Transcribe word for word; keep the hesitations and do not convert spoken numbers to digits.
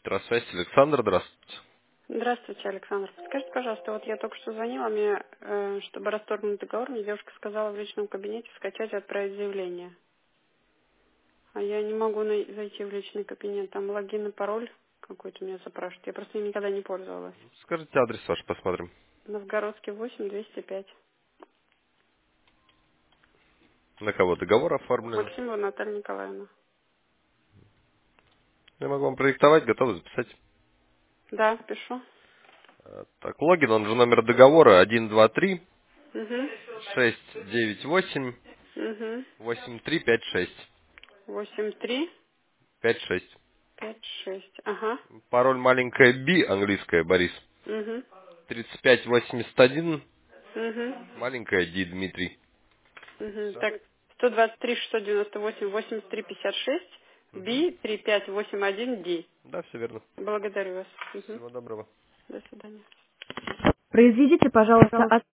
Электросвязь, Александр, здравствуйте. Здравствуйте, Александр. Скажите, пожалуйста, вот я только что звонила, мне, э, чтобы расторгнуть договор, мне девушка сказала в личном кабинете скачать и отправить заявление. А я не могу най- зайти в личный кабинет, там логин и пароль какой-то меня запрашивает. Я просто им никогда не пользовалась. Скажите адрес ваш, посмотрим. Новгородский восемь, двести пять. На кого договор оформлен? Максимова Наталья Николаевна. Я могу вам продиктовать, готовы записать. Да, пишу. Э, Так, логин, он же номер договора один два три Угу. шесть девять восемь Угу. восемь три пять шесть. Восемь, три, пять шесть. пять, шесть. Ага. Пароль маленькая B, английская, Борис. Угу. тридцать пять восемьдесят один, Угу. маленькая D, Дмитрий. Угу. Все? Так, сто двадцать три, шестьсот девяносто восемь, восемьдесят три, пятьдесят шесть, Угу. Би, три пять восемь один, Ди. Да, все верно. Благодарю вас. Мгм. Всего доброго. До свидания. Произведите, пожалуйста,